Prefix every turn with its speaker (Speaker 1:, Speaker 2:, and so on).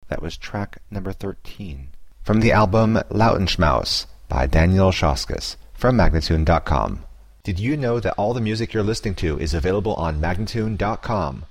Speaker 1: That was track number 13. From the album Lautenschmaus by Daniel Šauskas from Magnatune.com. Did you know that all the music you're listening to is available on Magnatune.com?